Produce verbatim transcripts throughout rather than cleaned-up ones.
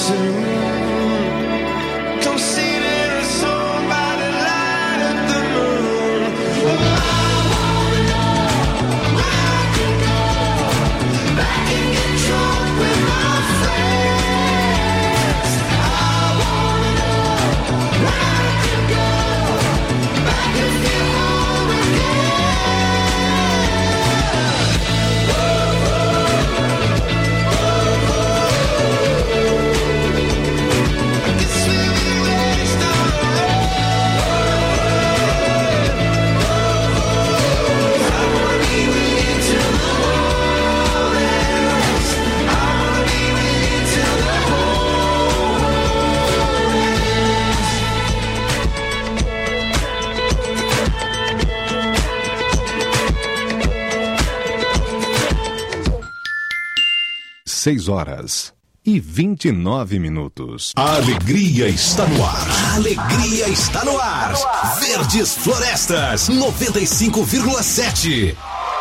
seis horas e vinte e nove minutos. A alegria está no ar. A alegria está no ar. Verdes Florestas, noventa e cinco vírgula sete.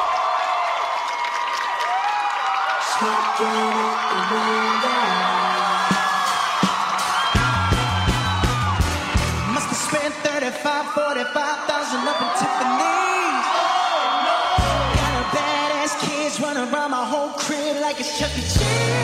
Must have spent thirty-five, forty-five thousand up in Tiffany's. Got a badass kids running around my whole crib like it's Chuck E. Cheese.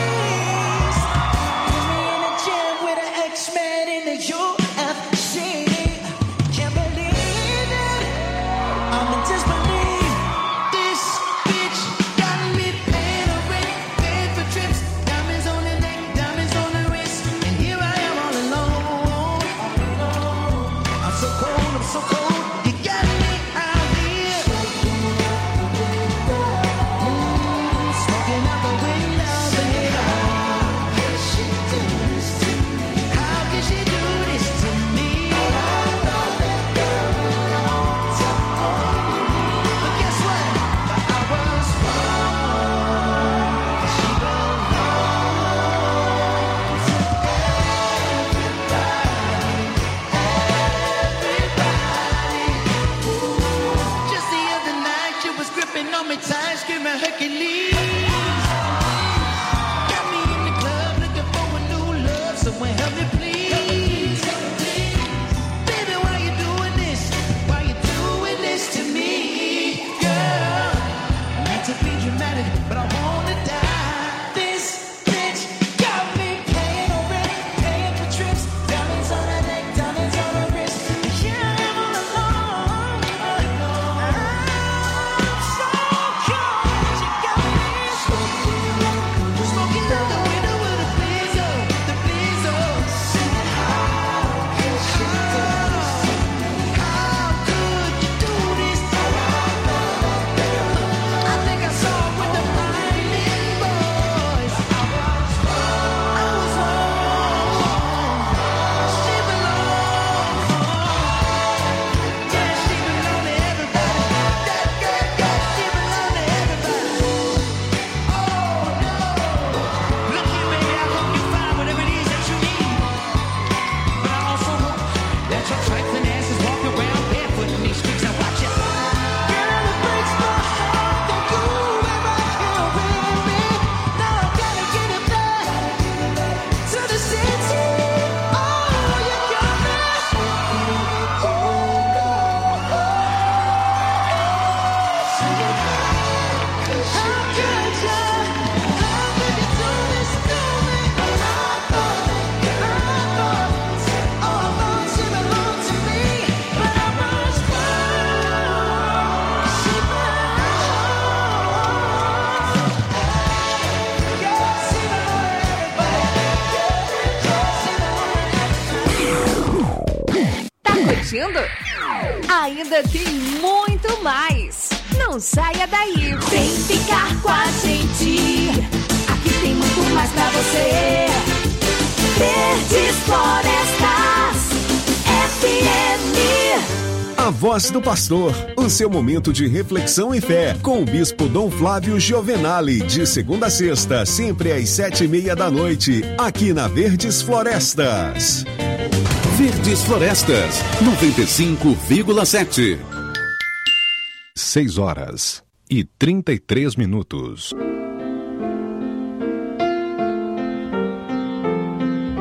Put me in the gym with an X-Men in the U F C. Can't believe it. I'm in disbelief. This bitch got me paying a rent, paying for trips. Diamonds on the neck, diamonds on the wrist. And here I am all alone. I'm so cold, I'm so cold. You got me out here. Mm, smoking out the window, baby. How can she do this to me? How can she do this to me? But guess what? I was wrong. She belongs to just the other night, she was gripping on me tight, screaming Hercules. Got me in the club looking for a new love, someone help me please. Baby, why you doing this? Why you doing this to me, girl? Not to be dramatic, but I wanna die. This bitch got me paying no rent, paying for trips, diamonds on her neck, diamonds on her wrist. And here I am all alone. I'm so cold. She got me smoking, smoking out the window with the blizzard, the blizzard. How can she do this? How could you do this? I think I saw it with the Finding Boys. I was wrong. I was wrong. She belongs. Yeah, she belongs to everybody. That girl, yeah, she belongs to everybody. Oh no! Look here, baby, I hope you find whatever it is that you need. But I also hope that your trifling ass is walking around barefoot in these streets. Now watch it. Girl, it breaks my heart that you were right here with me. Now I gotta get it back to the city. Oh, you got me. How could you? How could you do this to me? I thought, I thought, oh, I thought she belonged to me, but I was wrong. She belongs. Yeah, she belongs to everybody. Tá curtindo? Ainda tem muito mais. Não saia daí. Vem ficar com a gente. Aqui tem muito mais pra você. Verdes Florestas F M. A Voz do Pastor, o seu momento de reflexão e fé, com o Bispo Dom Flávio Giovenali, de segunda a sexta, sempre às sete e meia da noite, aqui na Verdes Florestas. Verdes Florestas, noventa e cinco vírgula sete. seis horas e trinta e três minutos.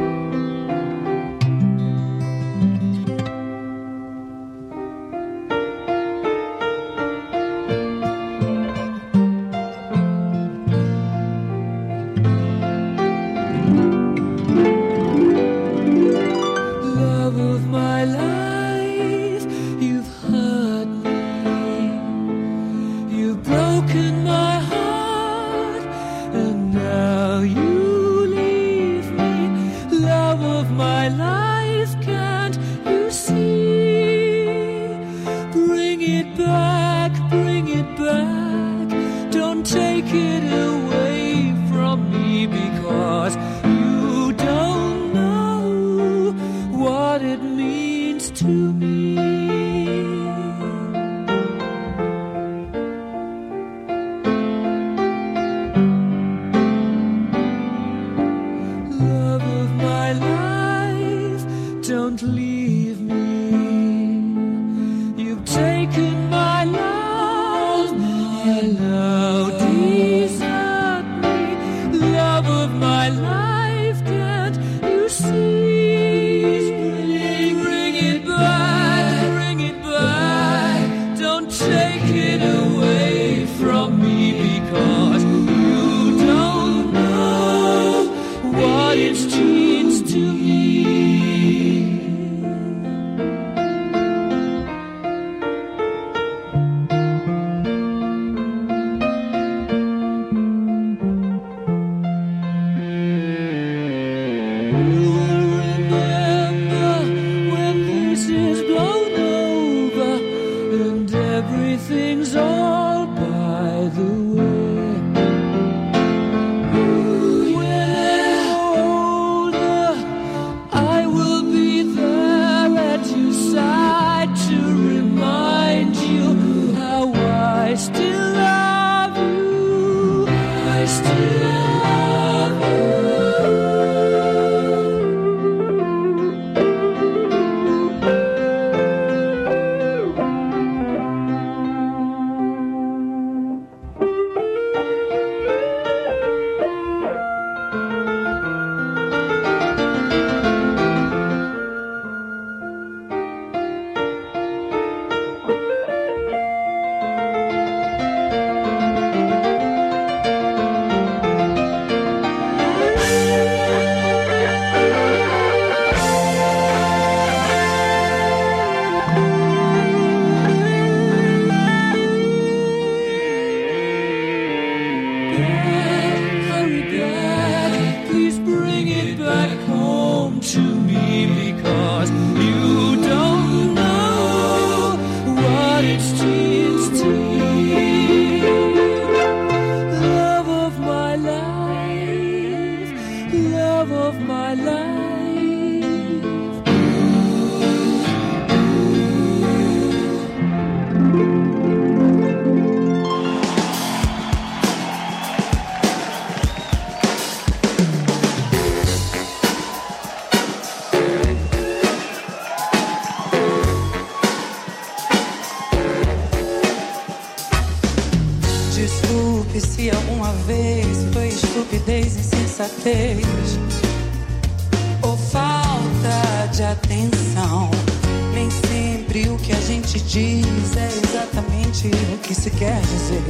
Desculpe se alguma vez foi estupidez, insensatez ou falta de atenção. Nem sempre o que a gente diz é exatamente o que se quer dizer.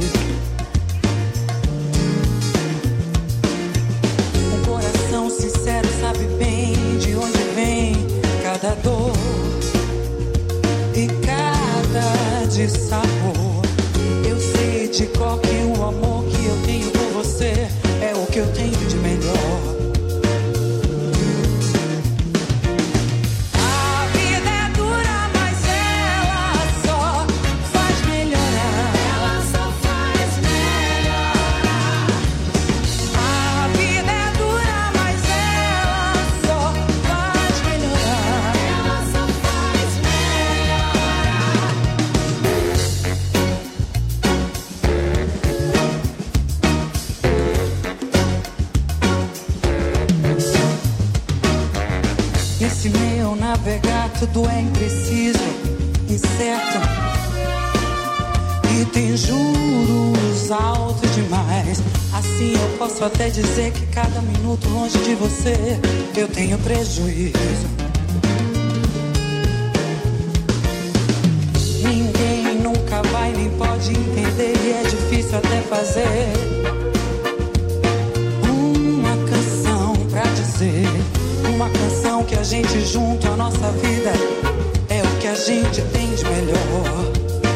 Um coração sincero sabe bem de onde vem cada dor e cada dissabor. Eu sei de cor que o amor que eu tenho por você é o que eu tenho de melhor. A vida é dura, mas ela só faz melhorar. Ela só faz melhorar. A vida é dura, mas ela só faz melhorar. Ela só faz melhorar. Esse meu navegar tudo é impreciso, incerto e tem juros altos demais. Assim eu posso até dizer que cada minuto longe de você eu tenho prejuízo. Ninguém nunca vai nem pode entender e é difícil até fazer uma canção pra dizer. Uma canção que a gente junto à nossa vida é o que a gente tem de melhor.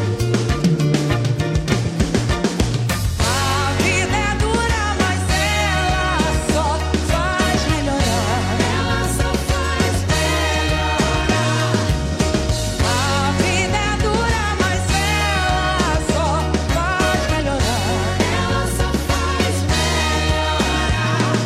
A vida é dura, mas ela só faz melhorar. Ela só faz melhorar. A vida é dura, mas ela só faz melhorar. Ela só faz melhorar.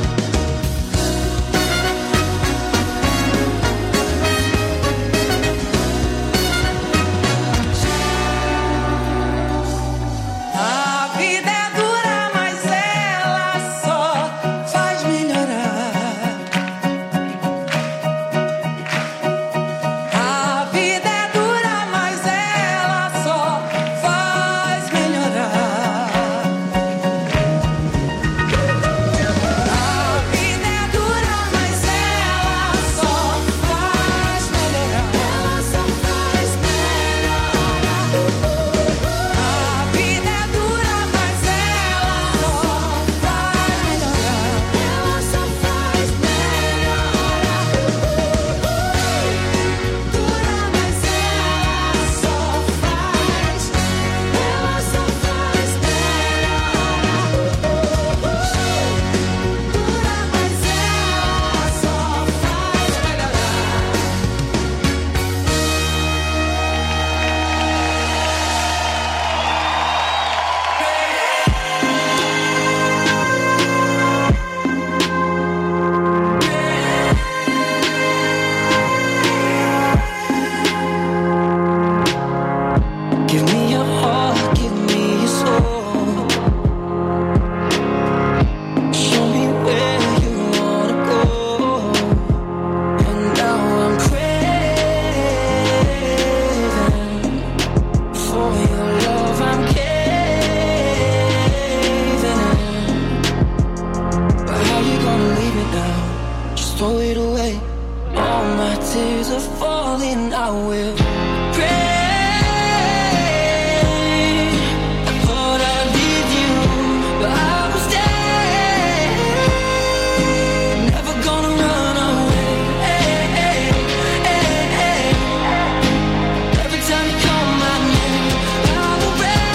tears are falling, I will pray. I thought I'd leave you, but I will stay. Never gonna run away. Every time you call my name, I will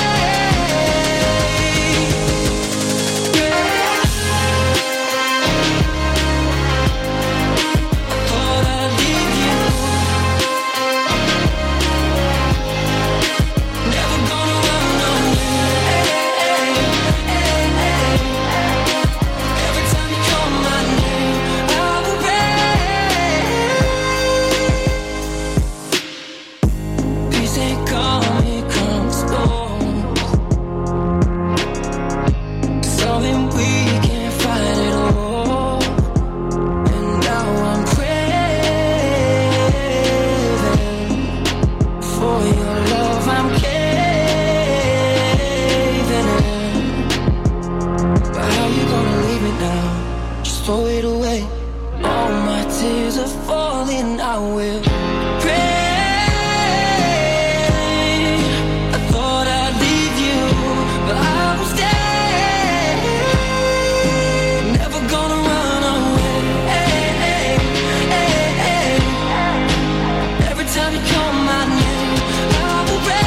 throw it away. All my tears are falling, I will pray. I thought I'd leave you, but I will stay. Never gonna run away. Every time you call my name, I will pray.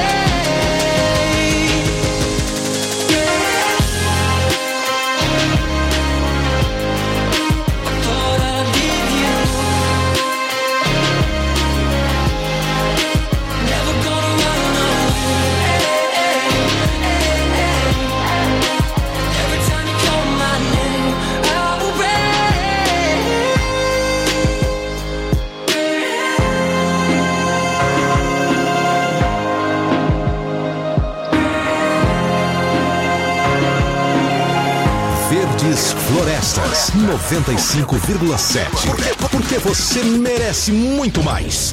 Florestas noventa e cinco vírgula sete. Porque você merece muito mais.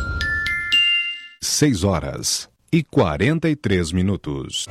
seis horas e quarenta e três minutos.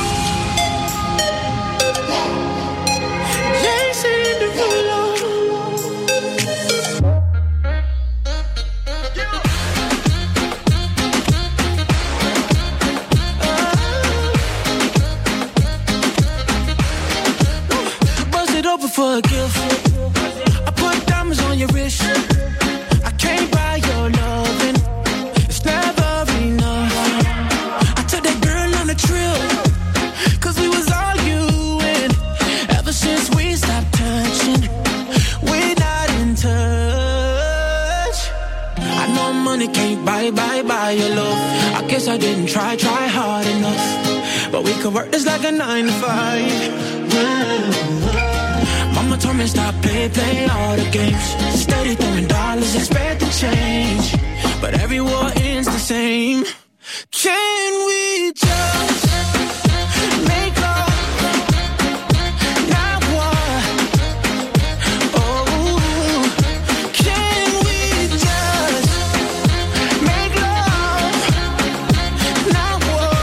For a gift, I put diamonds on your wrist. I can't buy your loving, it's never enough. I took that girl on a trip, cause we was arguing. Ever since we stopped touching, we're not in touch. I know money can't buy, buy, buy your love. I guess I didn't try, try hard enough. But we could work this like a nine to five. Mm-hmm. Mama told me stop, play, play all the games. Steady throwing dollars, expecting change. But every war ends the same. Can we just make love, not war? Oh, can we just make love, not war?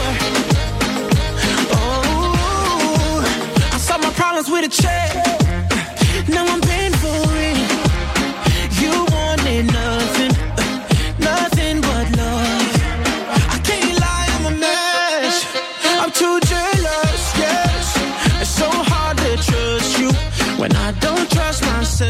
Oh, I solve my problems with a check. Now I'm paying for it. You wanted nothing, nothing but love. I can't lie, I'm a mess. I'm too jealous, yes. It's so hard to trust you when I don't trust myself.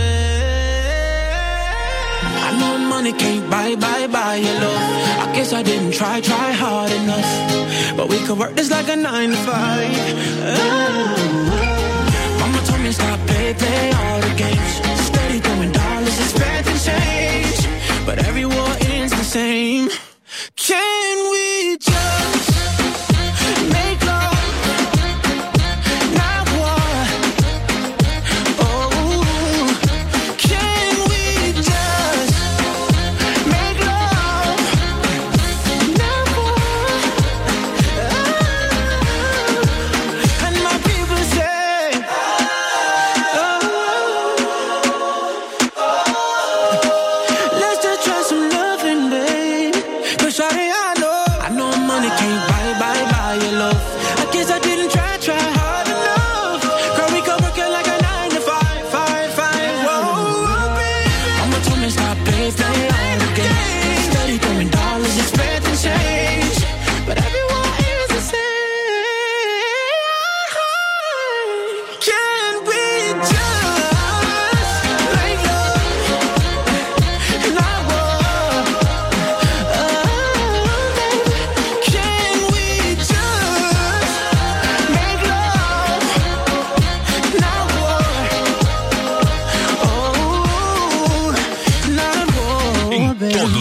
I know money can't buy, buy, buy your love. I guess I didn't try, try hard enough. But we could work this like a nine to five. Oh. Mama told me stop, play, play all the games. Steady throwing dollars, expecting change. But every war ends the same. Can we just make love, not war? Oh, can we just make love, not war? Oh, and my people say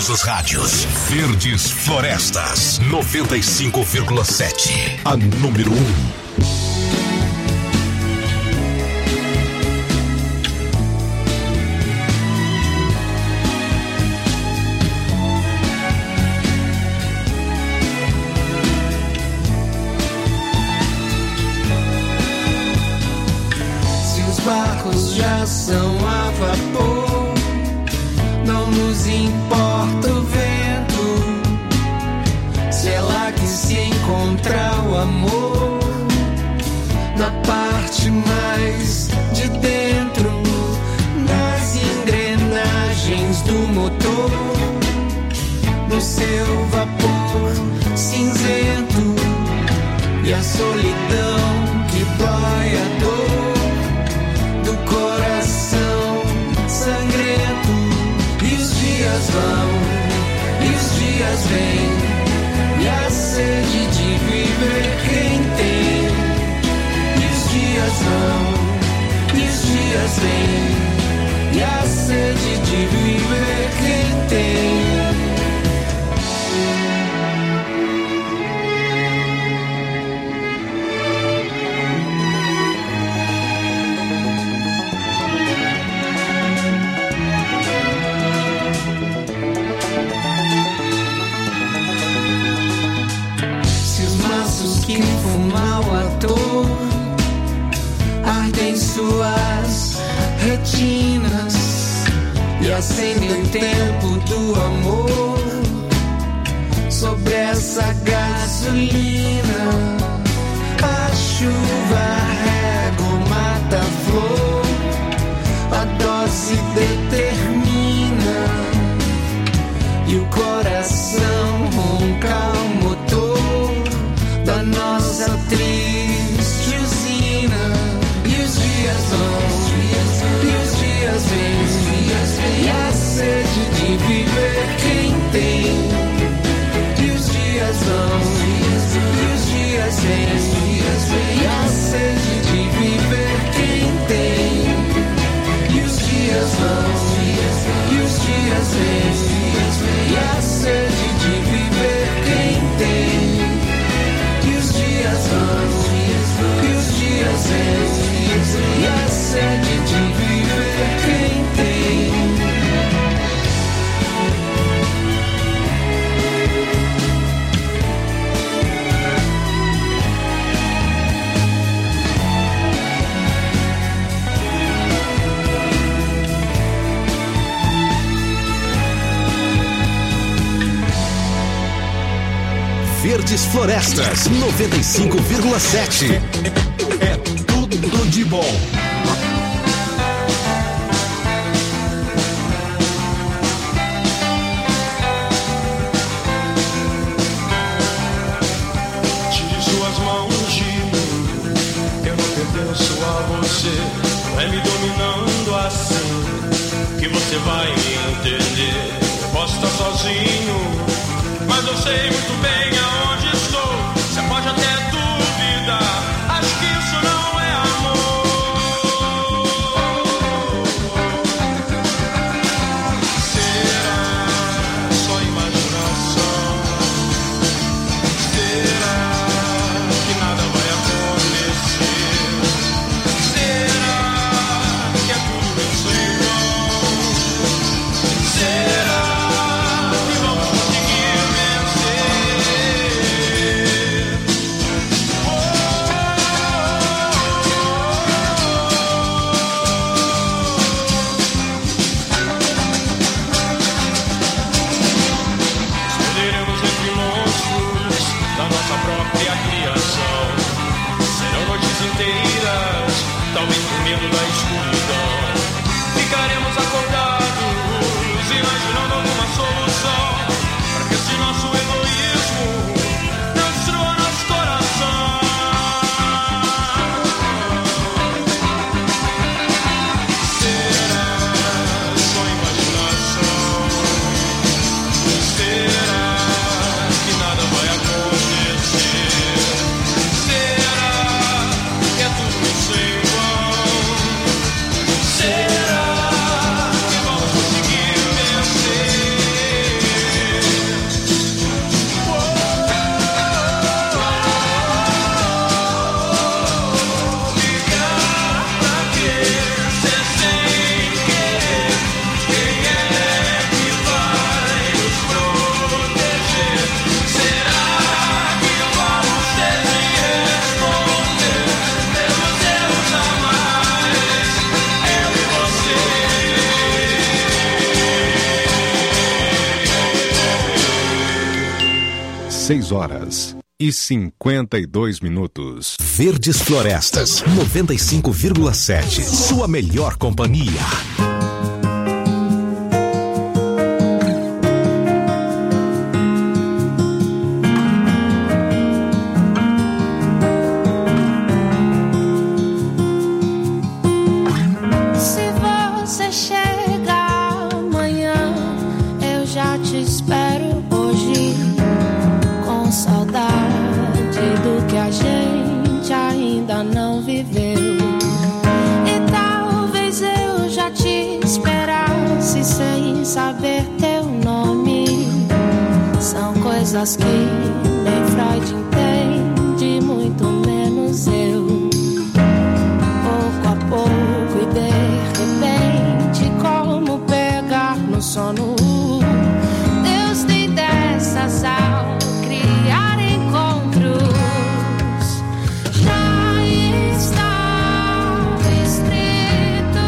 todos os rádios. Verdes Florestas, noventa e cinco vírgula sete. A número um. Barcos já são a vapor, não nos importa o vento. Se é lá que se encontra o amor, na parte mais de dentro das engrenagens do motor, no seu vapor cinzento e a solidão que dói a dor do coração sangrento. E os dias vão, e os dias vêm, e a sede de viver quem tem. E os dias vão, e os dias vêm, e a sede de viver quem tem. Que fumam à toa, ardem suas retinas e acendem o tempo do amor sobre essa gasolina. A chuva rega o mata-flor, a dose determina e o coração ronca o motor da nossa triste usina. E os dias vão, e os dias vêm, e a sede de viver quem tem. E os dias vão, e os dias vêm, e a sede de viver quem tem. E os dias vão, e os dias vêm, e a sede de viver quem tem. E os dias vão, e os dias vêm, e a sede de viver quem tem. Verdes Florestas, noventa e cinco vírgula sete. É, é tudo de bom. Tire suas mãos de mim, eu não pertenço a você. Não é me dominando assim que você vai me entender. Eu posso estar sozinho, mas eu sei muito bem aonde estou. Você pode até duvidar, acho que isso não é amor. Será só imaginação? Será que nada vai acontecer? Será que é tudo isso em vão? Será que vamos conseguir Será dezesseis horas e cinquenta e dois minutos. Verdes Florestas, noventa e cinco vírgula sete. Sua melhor companhia. Saber teu nome são coisas que nem Freud entende, muito menos eu. Pouco a pouco e de repente, como pegar no sono. Deus tem dessas ao criar encontros. Já está escrito.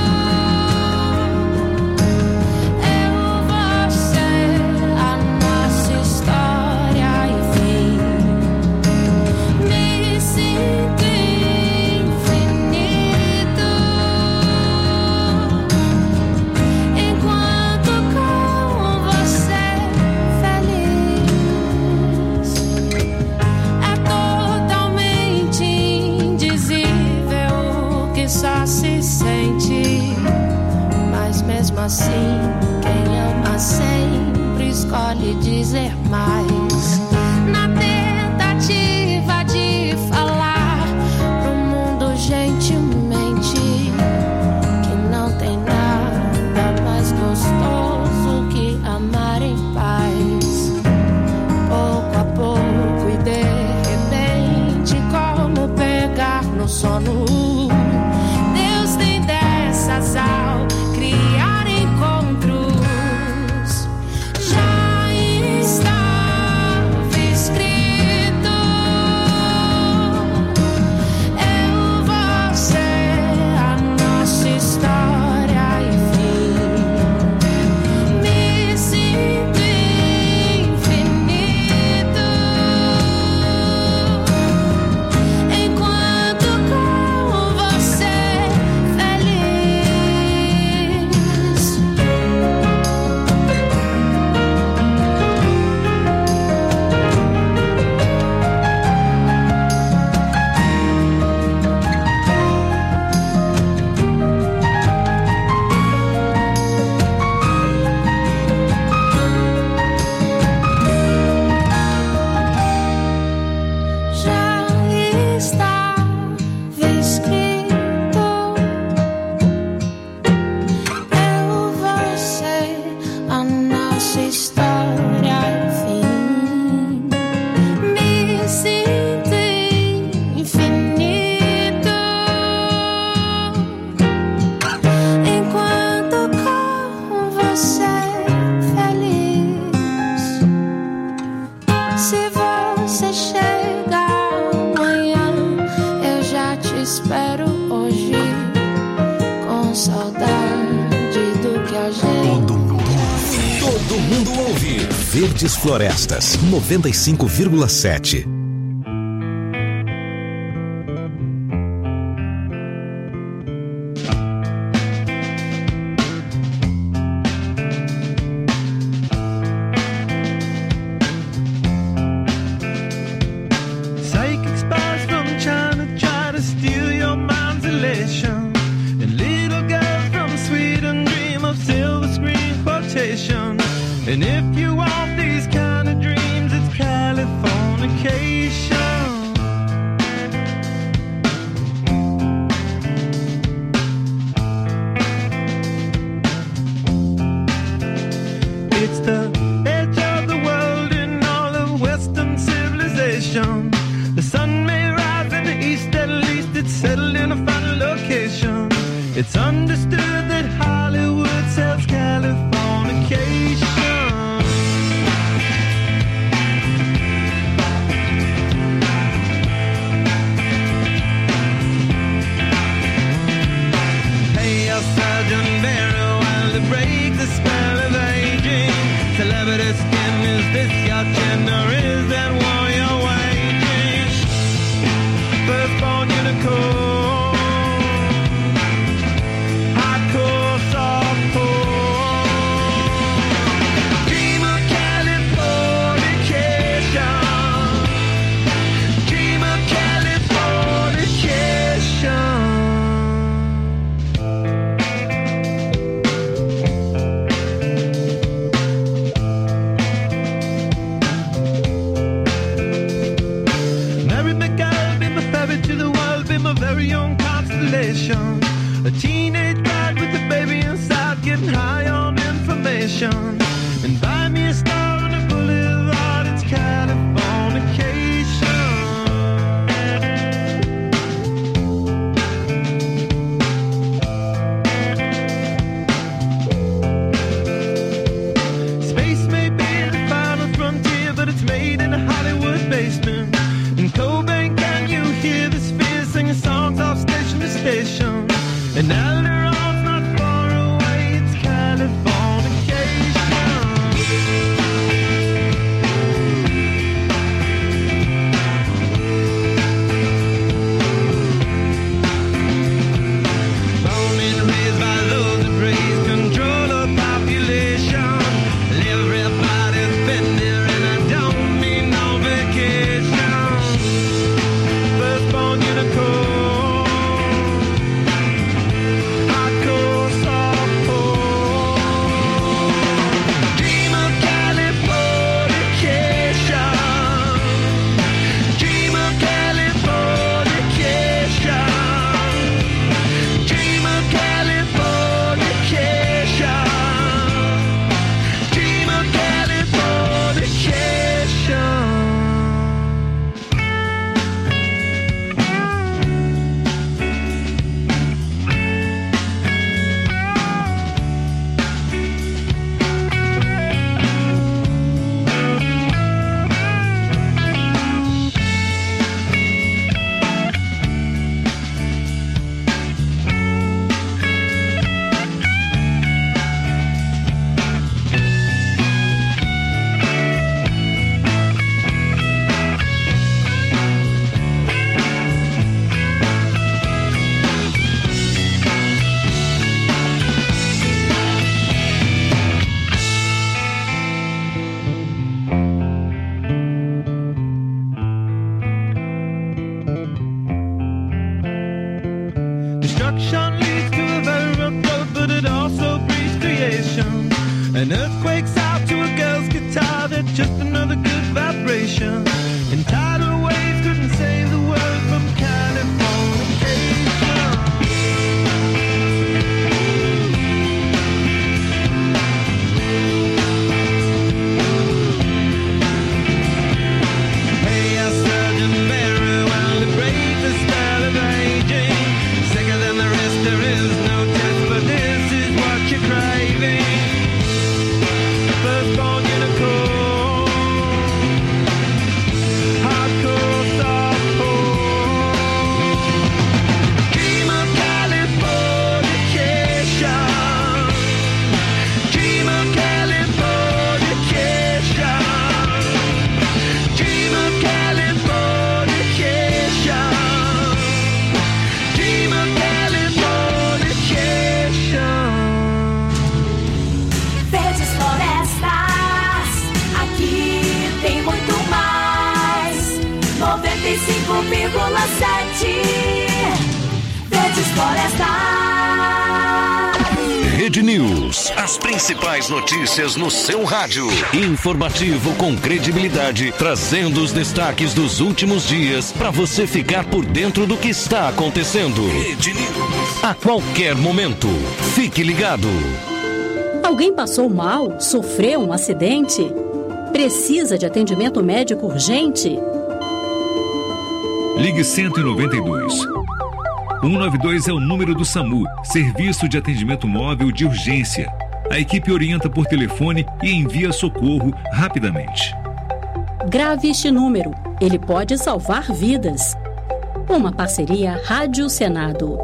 Mesmo assim, quem ama sempre escolhe dizer mais. Na tentativa de falar pro mundo gentilmente que não tem nada mais gostoso que amar em paz. Pouco a pouco e de repente, como pegar no sono. Deus tem dessas ao criar encontros. Já estava escrito. Eu, você, a nossa história e fim. Me sinto infinito enquanto com você feliz. Já estava escrito. Eu, você, a nossa história e fim. Me sinto infinito enquanto com você feliz. Se você chega amanhã, eu já te espero hoje, com saudade do que a gente. Todo mundo ouve. Todo mundo ouve. Verdes Florestas, noventa e cinco vírgula sete. Psychic spies from China try to steal your mind's elation. And little girls from Sweden dream of silver screen quotations. And if you want these kind of dreams, it's Californication. It's the edge of the world in all of Western civilization. The sun may rise in the east, at least it's settled in a final location. It's understood that Hollywood sells Californication. Hey, your Sergeant Barry, while to break the spell of aging. Celebrity skin, is this your chin or is that one? station and buy me a star on the boulevard. It's Californication. Space may be the final frontier, but it's made in a Hollywood basement. In Cobain, can you hear the spheres singing songs off station to station? And Alderon's not far away, it's Californication. Born and raised by those that raise control of population. Everybody's been there and I don't mean no vacation. Firstborn unicorn. Destruction leads to a very rough road, but it also breeds creation. An earthquake's out to a girl's guitar, that's just another good vibration. And tidal waves couldn't save the world from Californication. Hey, I surgeon very well to break the spell of aging. Sicker than the rest, there is no test, but this is what you're craving. Firstborn unicorn, hardcore softcore. Dream of Californication. Dream of Californication. Dream of Californication. Dream of Californication. Verdes Florestas, aqui tem muito mais. noventa e cinco vírgula sete Verdes Florestas. Rede News. As principais notícias no seu rádio. Informativo com credibilidade, trazendo os destaques dos últimos dias para você ficar por dentro do que está acontecendo. Rede News. A qualquer momento. Fique ligado. Alguém passou mal? Sofreu um acidente? Precisa de atendimento médico urgente? Ligue cento e noventa e dois. cento e noventa e dois é o número do SAMU, Serviço de Atendimento Móvel de Urgência. A equipe orienta por telefone e envia socorro rapidamente. Grave este número, ele pode salvar vidas. Uma parceria Rádio Senado.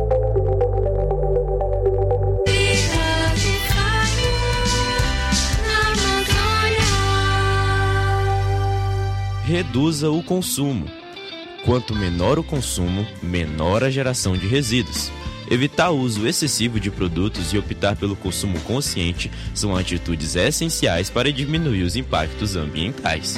Reduza o consumo. Quanto menor o consumo, menor a geração de resíduos. Evitar o uso excessivo de produtos e optar pelo consumo consciente são atitudes essenciais para diminuir os impactos ambientais.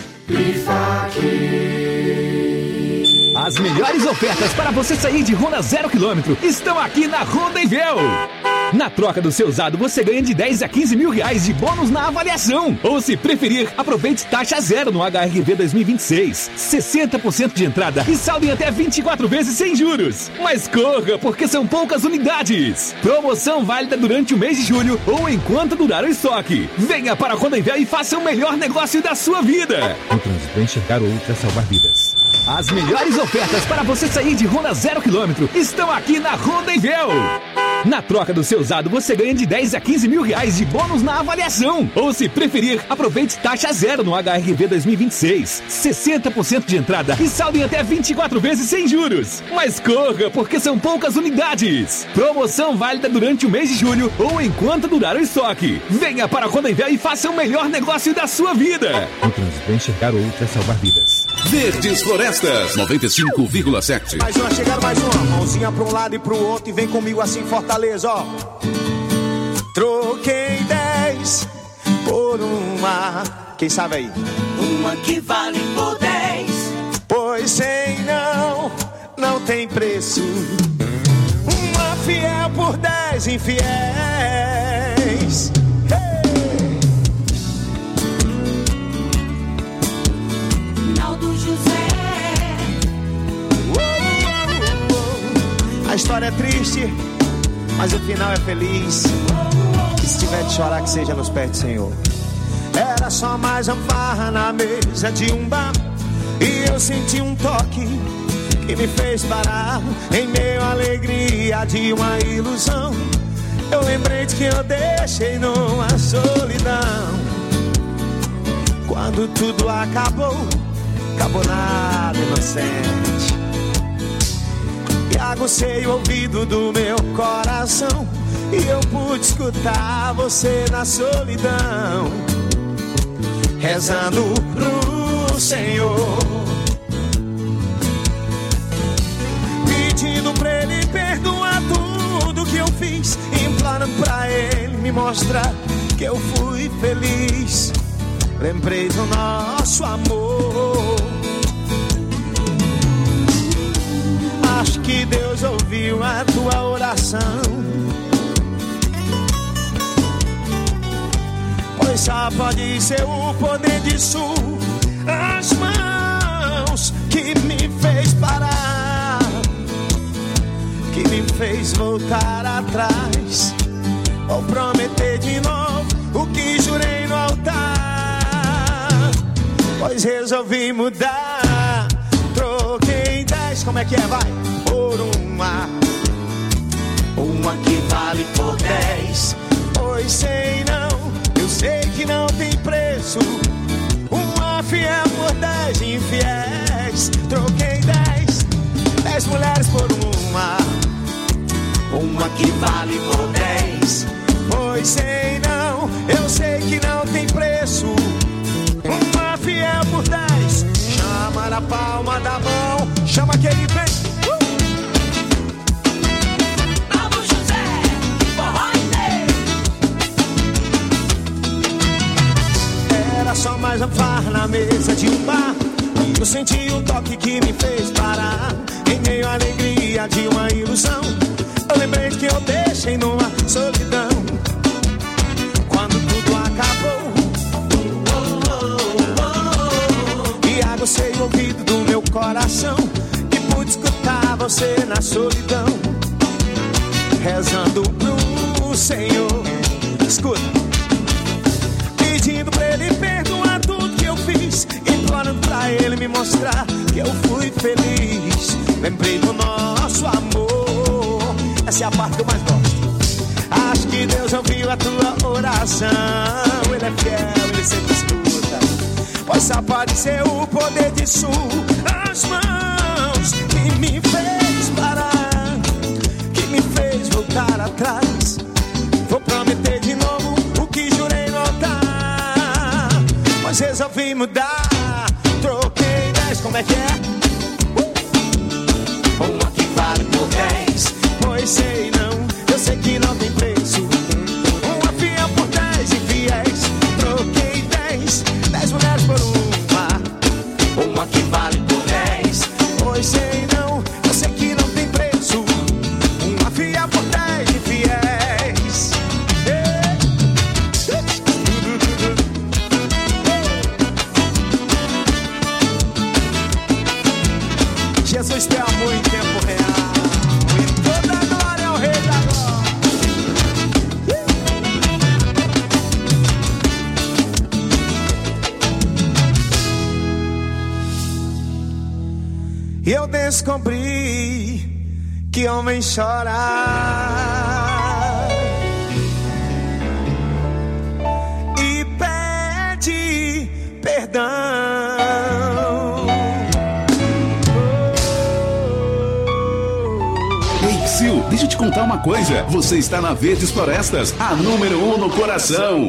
As melhores ofertas para você sair de Honda zero quilômetro estão aqui na Honda Envel. Na troca do seu usado, você ganha de dez a quinze mil reais de bônus na avaliação. Ou se preferir, aproveite taxa zero no H R V dois mil e vinte e seis. sessenta por cento de entrada e saldo em até vinte e quatro vezes sem juros. Mas corra, porque são poucas unidades. Promoção válida durante o mês de julho ou enquanto durar o estoque. Venha para a Honda Invel e faça o melhor negócio da sua vida. No trânsito, é enxergar o outro é salvar vidas. As melhores ofertas para você sair de Honda zero quilômetro estão aqui na Honda Invel. Na troca do seu usado, você ganha de dez a quinze mil reais de bônus na avaliação. Ou se preferir, aproveite taxa zero no H R V dois mil e vinte e seis. sessenta por cento de entrada e saldo em até vinte e quatro vezes sem juros. Mas corra, porque são poucas unidades. Promoção válida durante o mês de julho ou enquanto durar o estoque. Venha para a Honda Invel e faça o melhor negócio da sua vida. No trânsito, é enxergar o outro é salvar vidas. Verdes Florestas, noventa e cinco vírgula sete. Mais uma, chegaram mais uma. Mãozinha pra um lado e pro outro e vem comigo assim, Fortaleza, ó. Troquei dez por uma. Quem sabe aí? Uma que vale por dez. Pois sem não, não tem preço. Uma fiel por dez infiéis. A história é triste, mas o final é feliz. E se tiver de chorar, que seja nos pés do Senhor. Era só mais uma farra na mesa de um bar, e eu senti um toque que me fez parar. Em meio à alegria de uma ilusão, eu lembrei de que eu deixei numa solidão. Quando tudo acabou, acabou nada inocente. E agucei o ouvido do meu coração, e eu pude escutar você na solidão, rezando pro Senhor, pedindo pra Ele perdoar tudo que eu fiz, implorando pra Ele me mostrar que eu fui feliz. Lembrei do nosso amor. Acho que Deus ouviu a tua oração, pois só pode ser o poder de suas mãos que me fez parar, que me fez voltar atrás. Vou prometer de novo o que jurei no altar, pois resolvi mudar. Troquei dez, como é que é, vai? Por uma, uma que vale por dez. Pois sei não, eu sei que não tem preço. Uma fiel por dez infiéis. Troquei dez, dez mulheres por uma, uma que vale por dez. Pois sei não, eu sei que não tem preço. Uma fiel por dez. Chama na palma da mão, chama que ele vem. Uh! Alvo José, forró era só mais uma farra na mesa de um bar, e eu senti um toque que me fez parar. Em meio à alegria de uma ilusão, eu lembrei que eu deixei numa solidão. Quando tudo acabou, agucei o ouvido do meu coração e pude escutar você na solidão, rezando pro Senhor. Escuta, pedindo pra Ele perdoar tudo que eu fiz, implorando pra Ele me mostrar que eu fui feliz. Lembrei do nosso amor, essa é a parte que eu mais gosto. Acho que Deus ouviu a tua oração. Ele é fiel, Ele sempre escuta, pois só pode ser o poder de suas mãos que me fez parar, que me fez voltar atrás. Vou prometer de novo o que jurei no altar, mas resolvi mudar. Troquei dez, como é que é? Uh! Uma que vale por dez. Pois sei não, eu sei que não tem preço. Uma fiel por dez infiéis. Troquei dez, dez mulheres por uma, uma que vale por dez. Pois sei não, eu sei que não tem preço. Uma fiel por dez infiéis. eu descobri que homem chora e pede perdão. Ei, Sil, deixa eu te contar uma coisa. Você está na Verdes Florestas, a número um no coração.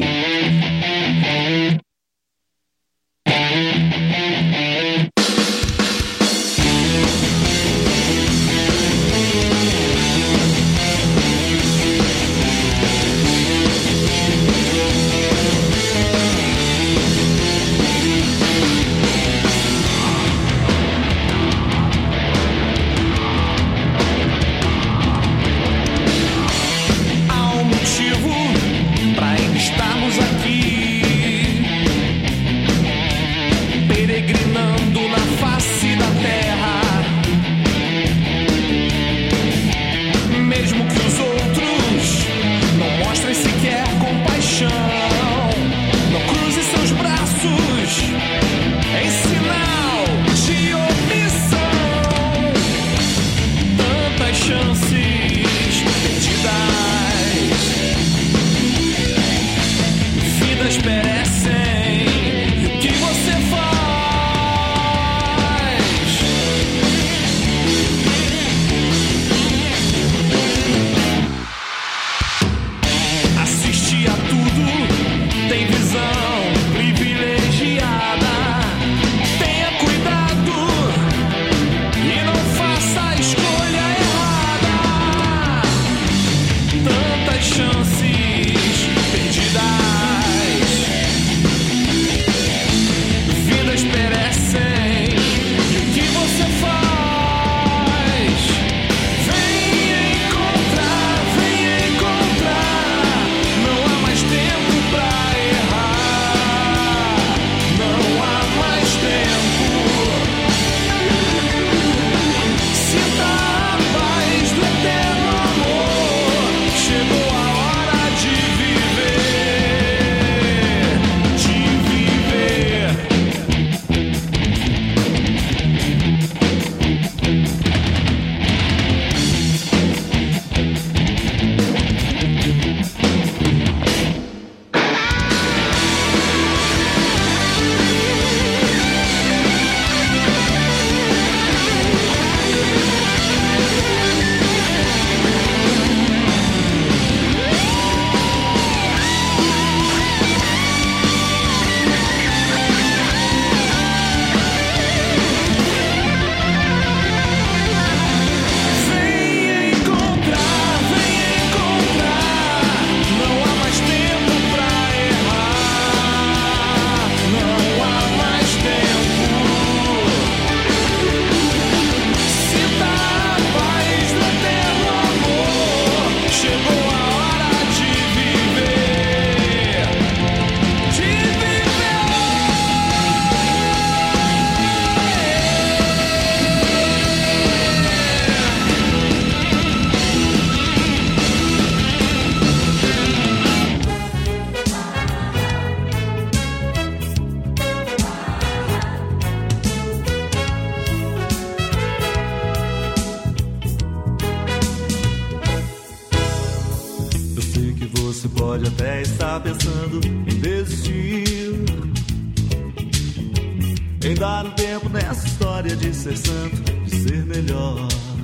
Em dar um tempo nessa história de ser santo, de ser melhor.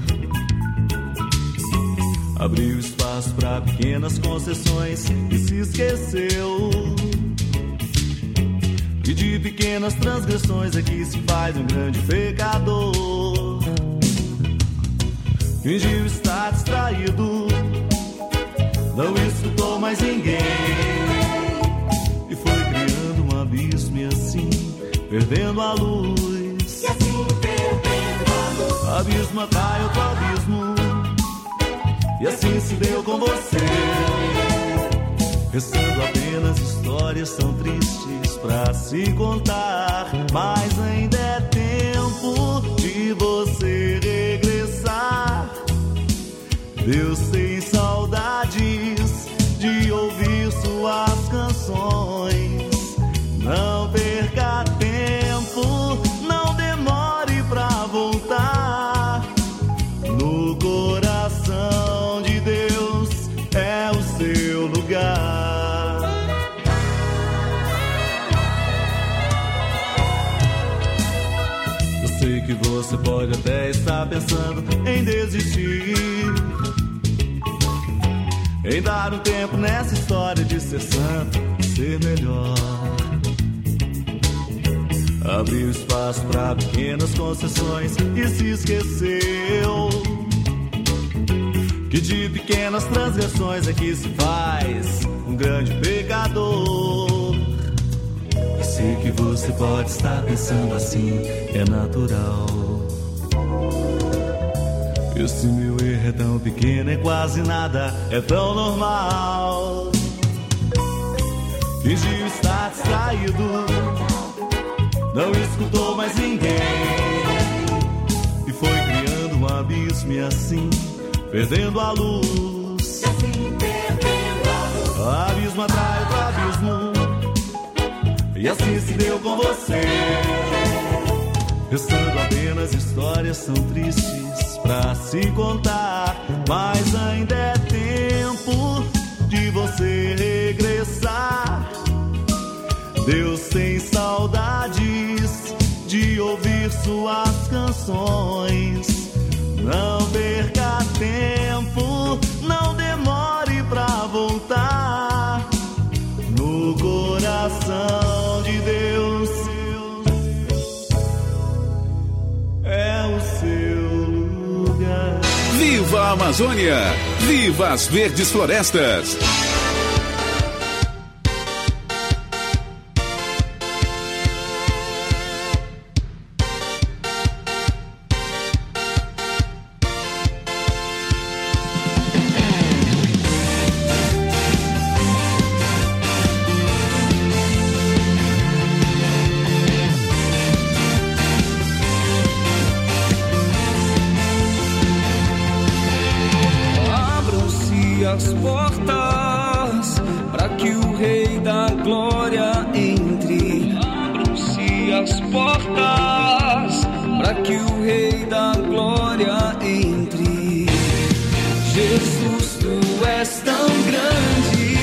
Abriu espaço para pequenas concessões e se esqueceu que de pequenas transgressões é que se faz um grande pecador. Fingiu estar distraído, não escutou mais ninguém e foi criando um abismo e assim perdendo a luz. E assim perdendo a luz. Abismo atrai outro abismo e assim se deu com você. Restando apenas histórias tão tristes pra se contar, mas ainda é tempo de você regressar. Deus tem saudades de ouvir suas canções. Não perca tempo, não demore pra voltar. seu lugar. Eu sei que você pode até estar pensando em desistir, em dar um tempo nessa história de ser santo, ser melhor. Abriu espaço para pequenas concessões e se esqueceu que de pequenas transgressões é que se faz um grande pecador. Eu sei que você pode estar pensando assim, é natural. Esse meu erro é tão pequeno, é quase nada, é tão normal. Fingiu estar distraído, não escutou mais ninguém e foi criando um abismo e assim perdendo a luz. E assim perdendo a luz. Abismo atrai outro abismo e assim se deu com você. Restando apenas histórias tão tristes pra se contar, mas ainda é tempo de você regressar. Deus tem saudades de ouvir suas canções. Não perca tempo, não demore pra voltar. No coração de Deus é o seu lugar. Viva a Amazônia! Viva as verdes florestas! As portas para que o Rei da Glória entre. Abram-se as portas para que o Rei da Glória entre. Jesus, tu és tão grande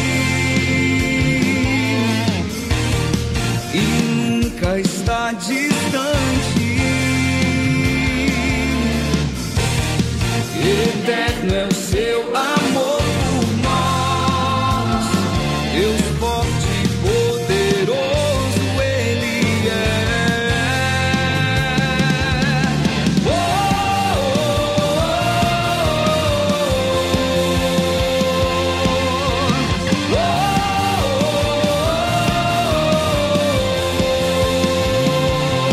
e nunca está distante. Eterno é o seu amor. Deus forte e poderoso Ele é. Oh, oh, oh, oh,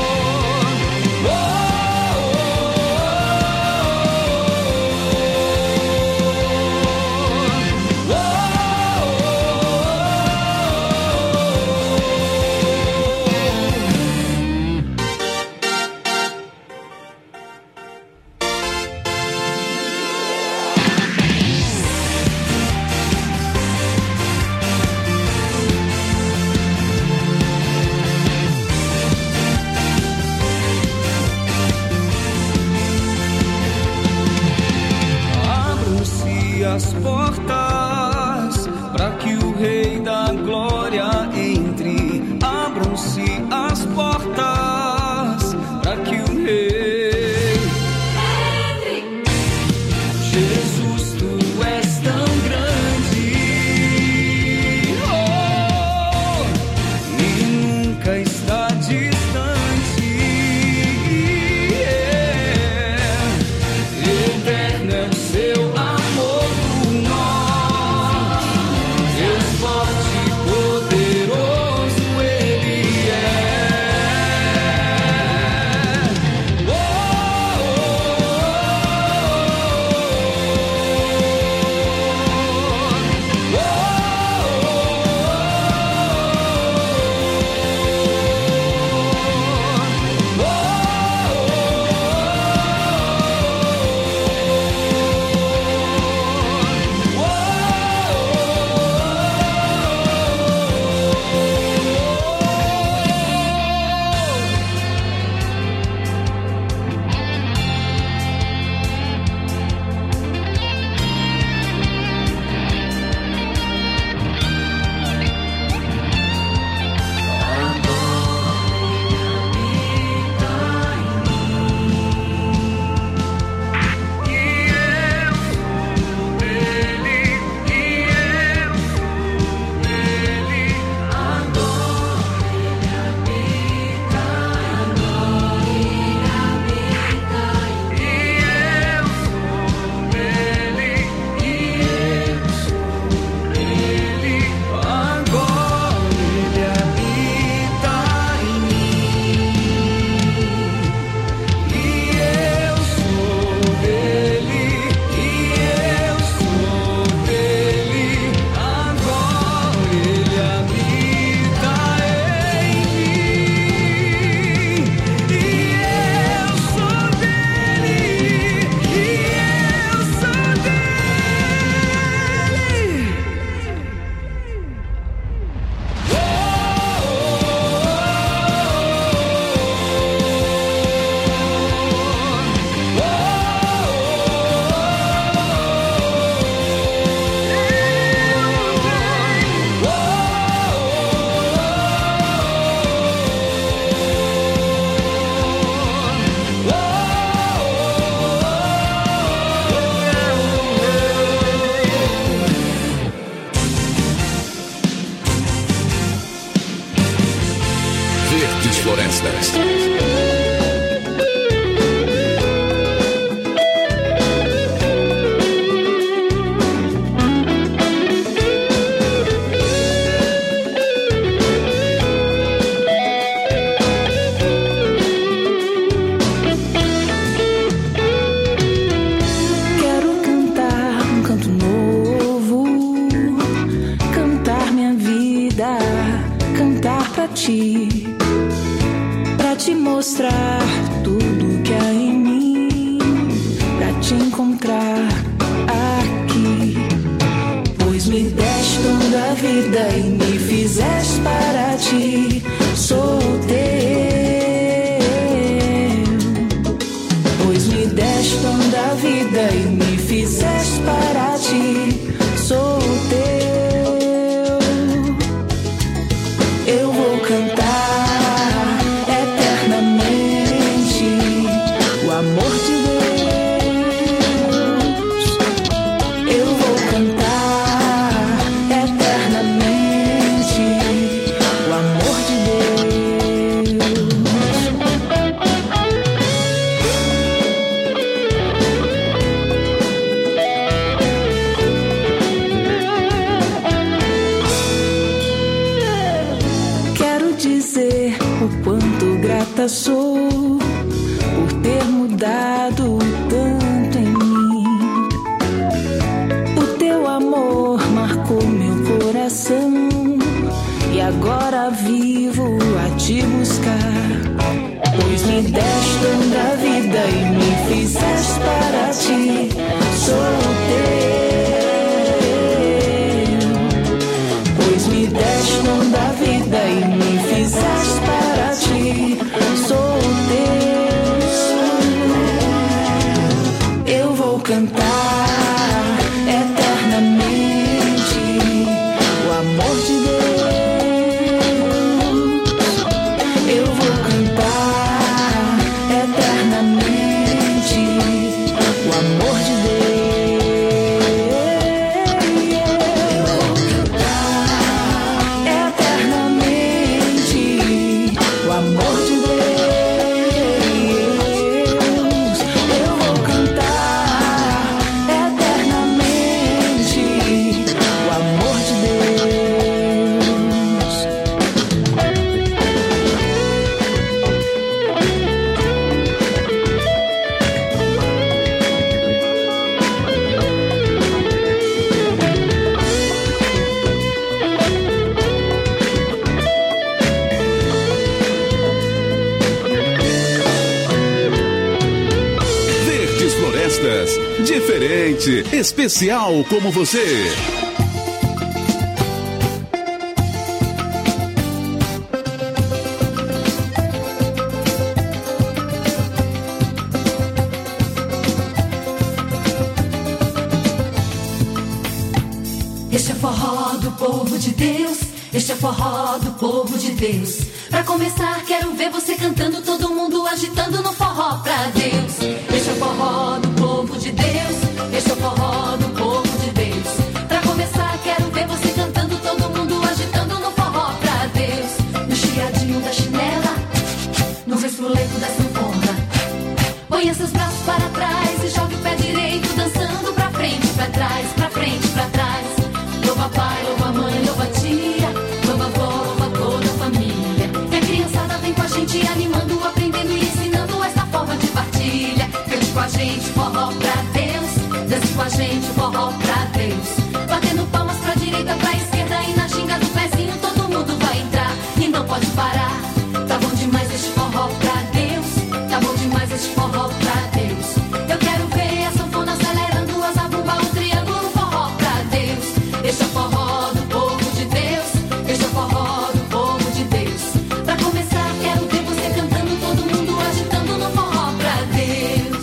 Florestas. Pra te mostrar tudo que há em mim, pra te encontrar aqui. Pois me deste dom da vida e me fizeste para ti. Sou teu. Pois me deste dom da vida e me fizeste para ti. Sou teu. Eu vou cantar eternamente o amor de Deus. Eu vou cantar eternamente o amor de o quanto grata sou por ter mudado tanto em mim. O teu amor marcou meu coração e agora vivo a te buscar. Pois me deste dom da vida e me fizeste para ti. Sou teu. Pois me deste dom da vida e me fizeste para ti. Sou teu. Eu vou cantar eternamente o amor de Deus. Eu vou cantar eternamente o amor de Deus. Diferente, especial como você. Este é forró do povo de Deus. Este é forró do povo de Deus. Pra começar, quero ver você cantando, todo mundo agitando no forró pra Deus. Este é forró do povo de Deus. Este é forró do povo de Deus. Pra começar, quero ver você cantando, todo mundo agitando no forró pra Deus. No chiadinho da chinela, no resfolego da sanfona. Ponha seus braços para trás e jogue o pé direito, dançando pra frente, pra trás, pra frente, pra trás. Louva pai, louva mãe, louva tia, louva avó, louva toda a família. E a criançada vem com a gente animando, aprendendo e ensinando essa forma de partilha. Cante com a gente, forró pra Deus. Dance com a gente, forró pra Deus. Batendo palmas pra direita, pra esquerda e na ginga do pezinho todo mundo vai entrar e não pode parar. Tá bom demais este forró pra Deus. Tá bom demais este forró pra Deus. Eu quero ver a sanfona acelerando, a zabumba, o triângulo, o forró pra Deus. Este é o forró do povo de Deus. Este é o forró do povo de Deus. Pra começar, quero ver você cantando, todo mundo agitando no forró pra Deus.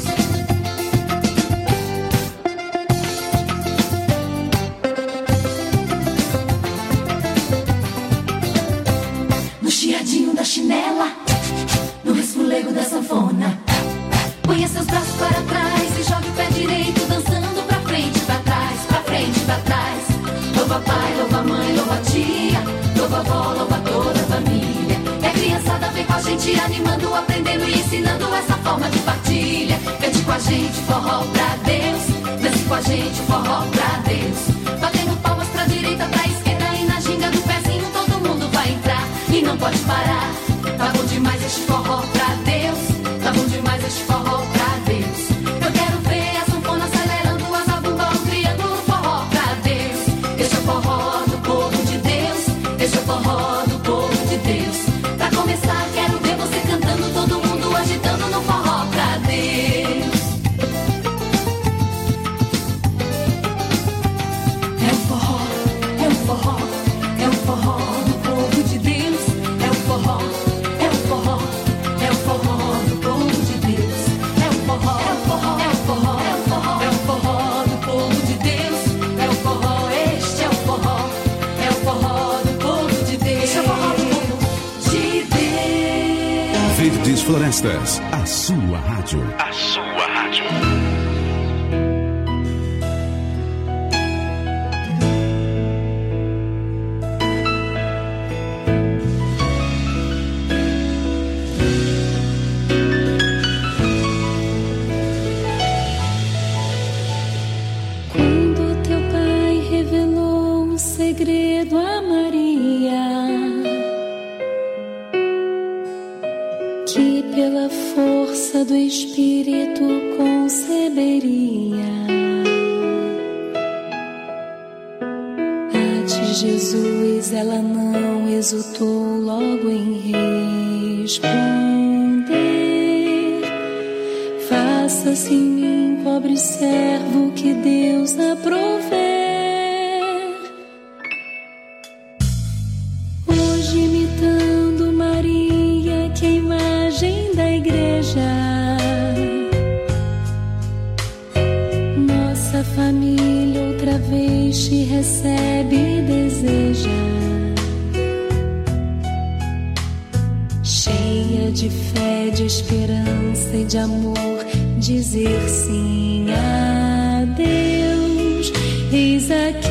No chiadinho da chinela, no resfolego da sanfona. Ponha seus braços para trás e jogue o pé direito, dançando pra frente, pra trás, pra frente, pra trás. Louva pai, louva mãe, louva tia, louva avó, louva toda a família. E a criançada vem com a gente te animando, aprendendo e ensinando essa forma de partilha. Cante com a gente, forró pra Deus. Dance com a gente, forró pra Deus. Batendo palmas pra direita, pra esquerda e na ginga do pezinho todo mundo vai entrar e não pode parar. Tá bom demais este forró pra Deus. Tá bom demais este forró pra Deus. Eu quero ver a sanfona acelerando, a zabumba o triângulo, forró pra Deus. Este é o forró do povo de Deus. Este é o forró do povo de Deus. Pra começar, quero ver você cantando, todo mundo agitando no forró pra Deus. É o forró, é o forró, é o forró do povo de Deus. É o forró, é o forró, é o forró do povo de Deus. É o forró, é o forró, é o forró, é o forró, é o forró do povo de Deus. É o forró, este é o forró, é o forró do povo de Deus. Este é o forró do povo de Deus. Verdes Florestas, a sua rádio. A sua rádio. Quando teu pai revelou um segredo a Maria, que pela força do Espírito conceberia, a ti Jesus ela não hesitou logo em responder: faça-se em mim, pobre servo, que Deus aprover. Hoje imitando Maria, que é a imagem da igreja, nossa família outra vez te recebe e deseja, cheia de fé, de esperança e de amor, dizer sim a Deus. Eis aqui